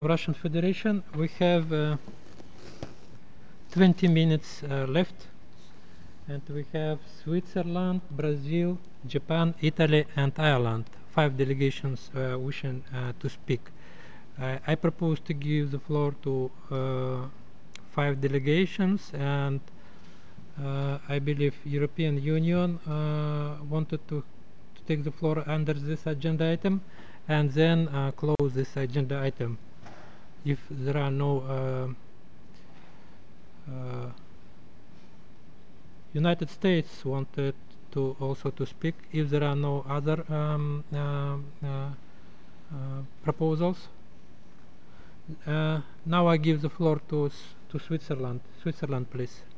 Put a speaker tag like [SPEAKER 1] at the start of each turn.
[SPEAKER 1] Russian Federation. We have 20 minutes left, and we have Switzerland, Brazil, Japan, Italy, and Ireland. 5 delegations wishing to speak. I propose to give the floor to 5 delegations, and I believe European Union wanted to take the floor under this agenda item, and then close this agenda item. If there are no United States wanted to also to speak. If there are no other proposals, now I give the floor to Switzerland. Switzerland, please.